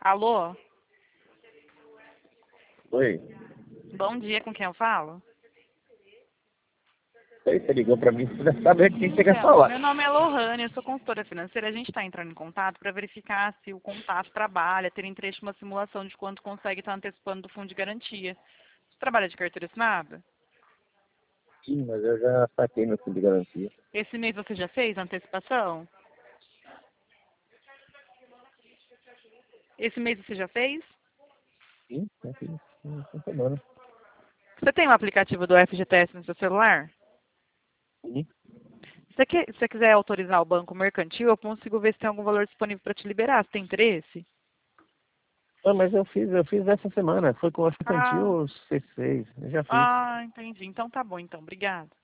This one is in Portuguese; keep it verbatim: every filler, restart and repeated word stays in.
Alô? Oi. Bom dia, com quem eu falo? Aí você ligou pra mim, você deve saber o que você quer Então, falar. meu nome é Lohane, eu sou consultora financeira. A gente está entrando em contato para verificar se o contato trabalha, ter interesse em uma simulação de quanto consegue estar antecipando do fundo de garantia. Você trabalha de carteira assinada? Sim, mas eu já saquei meu fundo de garantia. Esse mês você já fez a antecipação? Esse mês você já fez? Sim, já fiz essa semana. Você tem o aplicativo do F G T S no seu celular? Sim. Se você, quer- se você quiser autorizar o banco mercantil, eu consigo ver se tem algum valor disponível para te liberar. Você tem interesse? Ah, mas eu fiz, eu fiz essa semana. Foi com o Ah, Mercantil C seis. Eu já fiz. ah, entendi. Então tá bom, então. Obrigada.